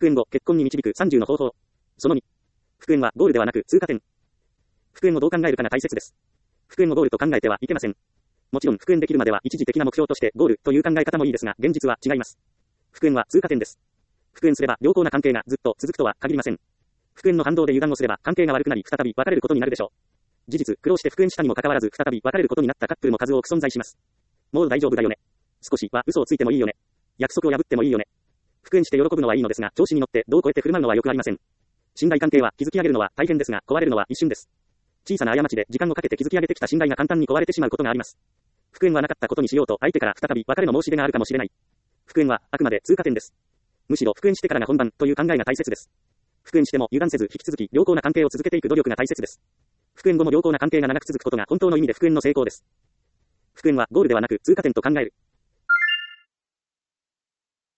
復縁後、結婚に導く30の方法。その2。復縁はゴールではなく通過点。復縁をどう考えるかが大切です。復縁をゴールと考えてはいけません。もちろん復縁できるまでは一時的な目標としてゴールという考え方もいいですが、現実は違います。復縁は通過点です。復縁すれば良好な関係がずっと続くとは限りません。復縁の反動で油断をすれば関係が悪くなり再び別れることになるでしょう。事実、苦労して復縁したにもかかわらず再び別れることになったカップルも数多く存在します。もう大丈夫だよね。少しは嘘をついてもいいよね。約束を破ってもいいよね。復縁して喜ぶのはいいのですが、調子に乗ってどう超えて振る舞うのは良くありません。信頼関係は築き上げるのは大変ですが、壊れるのは一瞬です。小さな過ちで時間をかけて築き上げてきた信頼が簡単に壊れてしまうことがあります。復縁はなかったことにしようと相手から再び別れの申し出があるかもしれない。復縁はあくまで通過点です。むしろ復縁してからが本番という考えが大切です。復縁しても油断せず引き続き良好な関係を続けていく努力が大切です。復縁後も良好な関係が長く続くことが本当の意味で復縁の成功です。復縁はゴールではなく通過点と考える。